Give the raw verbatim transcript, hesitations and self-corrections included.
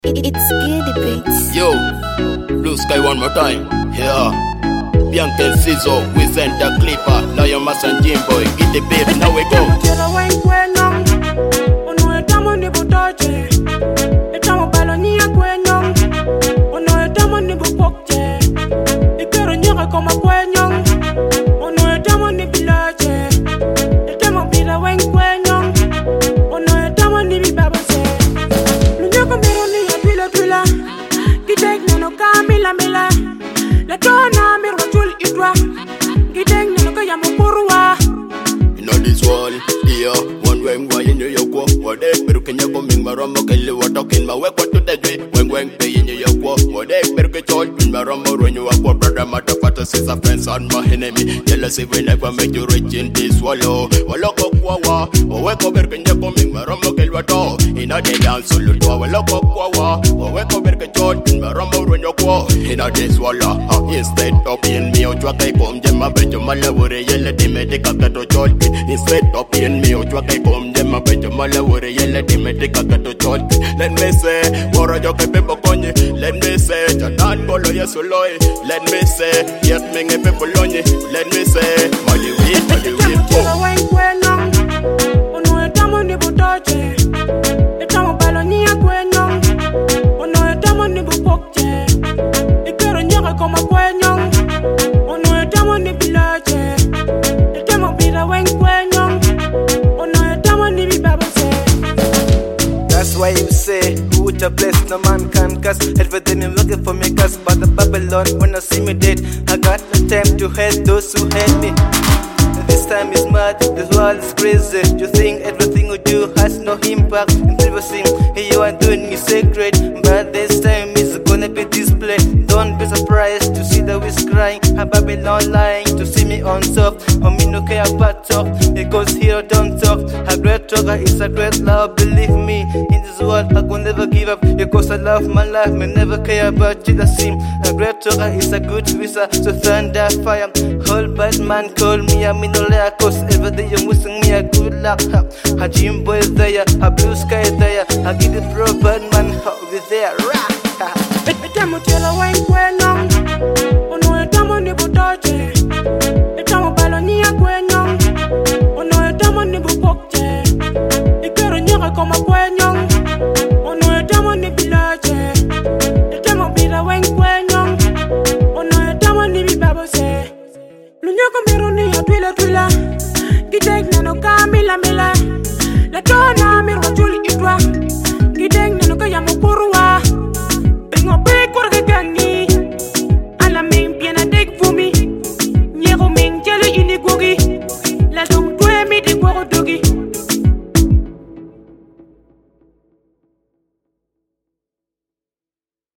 It's Giddy Beats. Yo, Blue Sky one more time. Yeah. Bianca and Sizzo, we sent a clipper. Lion Mass and Jim Boy, get the baby, now we go. In all this world, yeah, one when why in your walk, what they better can you come in my room, okay, you are talking my work, what to the day, when when pay in your walk, what they better get all in my room, when you are poor brother, matter, father, sister, friends, and my enemy, jealousy will never make you rich in this wallow, wallow, wawa, or wake up, can you come in my room, okay, what all, in a day down, so look, wallow, wawa, or wake up, can you in my room, when you walk, in a day swallow, instead of being me, or what I come, Jemma, bet your mother, would a yellow, they make a to George. Instead of being me, what I come, them a bet your mother would a yellow, they make a to George. Let me say, what are your people on you? Let me say, Jadan Bolo, yes, Loy. Let me say, yes, many people on you. Let me say, Molly, wait, Molly, wait, go. That's why you say, who would have blessed no man can cast. Everything is looking for me cast by the Babylon. When I see me dead, I got no time to help those who hate me. This time is mad, this world is crazy. You think everything you do has no impact. In privacy, you are doing is sacred, but this time is gonna be displayed. Don't be surprised to see the whisk crying, a Babylon lying to see me on top. Or me no care about talk, because here don't talk. A great talker is a great love, believe me. In this world I will never give up, because I love my life, me never care about jealousy. A great talker is a good wizard, so thunder fire. Whole bad man call me a minolea, cause every day you're wishing me a good luck. A Jim Boy there, a Blue Sky there, I give the pro bad man over there.